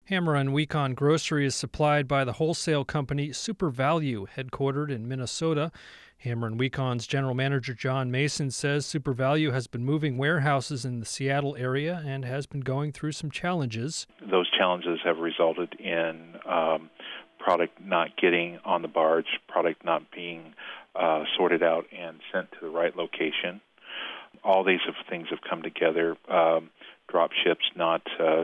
Hammer and Weekon grocery is supplied by the wholesale company Super Value, headquartered in Minnesota. Hammer and Weakon's general manager John Mason says Super Value has been moving warehouses in the Seattle area and has been going through some challenges. Those challenges have resulted in product not getting on the barge, product not being sorted out and sent to the right location. All these things have come together. Drop ships not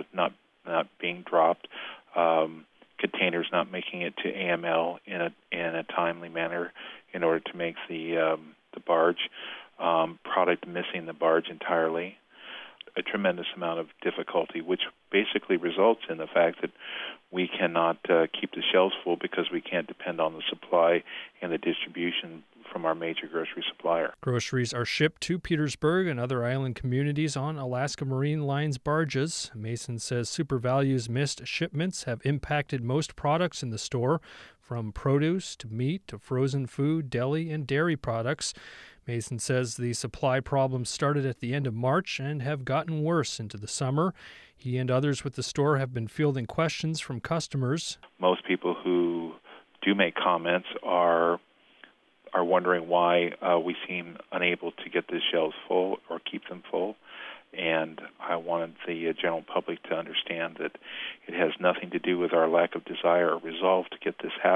being dropped, containers not making it to AML in a timely manner in order to make the barge, product missing the barge entirely. A tremendous amount of difficulty, which basically results in the fact that we cannot keep the shelves full because we can't depend on the supply and the distribution from our major grocery supplier. Groceries are shipped to Petersburg and other island communities on Alaska Marine Line's barges. Mason says Super Value's missed shipments have impacted most products in the store, from produce to meat to frozen food, deli, and dairy products. Mason says the supply problems started at the end of March and have gotten worse into the summer. He and others with the store have been fielding questions from customers. Most people who do make comments are wondering why we seem unable to get the shelves full or keep them full. And I wanted the general public to understand that it has nothing to do with our lack of desire or resolve to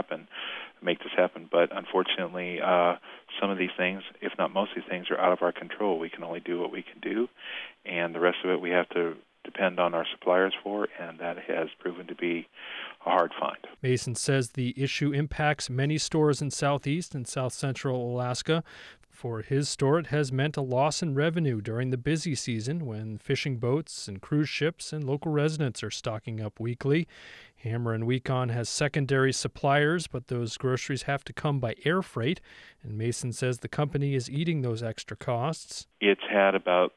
make this happen. But unfortunately, some of these things, if not most of these things, are out of our control. We can only do what we can do, and the rest of it we have to depend on our suppliers for, and that has proven to be a hard find. Mason says the issue impacts many stores in southeast and south central Alaska. For his store, it has meant a loss in revenue during the busy season when fishing boats and cruise ships and local residents are stocking up weekly. Hammer and Weekon has secondary suppliers, but those groceries have to come by air freight, and Mason says the company is eating those extra costs. It's had about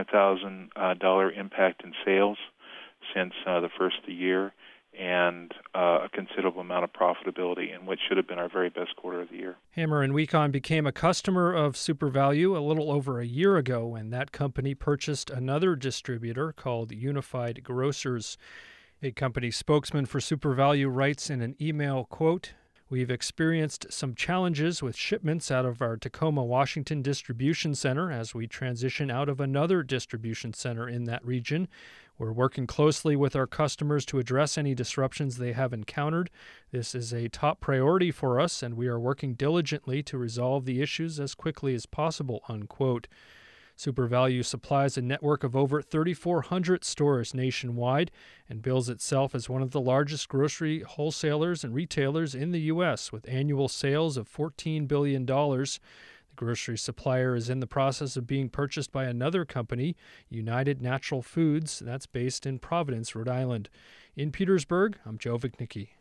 $300,000 impact in sales since the first of the year, and a considerable amount of profitability in what should have been our very best quarter of the year. Hammer and Weekon became a customer of Super Value a little over a year ago when that company purchased another distributor called Unified Grocers. A company spokesman for Super Value writes in an email, quote, "We've experienced some challenges with shipments out of our Tacoma, Washington distribution center as we transition out of another distribution center in that region. We're working closely with our customers to address any disruptions they have encountered. This is a top priority for us, and we are working diligently to resolve the issues as quickly as possible," unquote. Super Value supplies a network of over 3,400 stores nationwide and bills itself as one of the largest grocery wholesalers and retailers in the U.S. with annual sales of $14 billion. The grocery supplier is in the process of being purchased by another company, United Natural Foods, that's based in Providence, Rhode Island. In Petersburg, I'm Joe Vichnicki.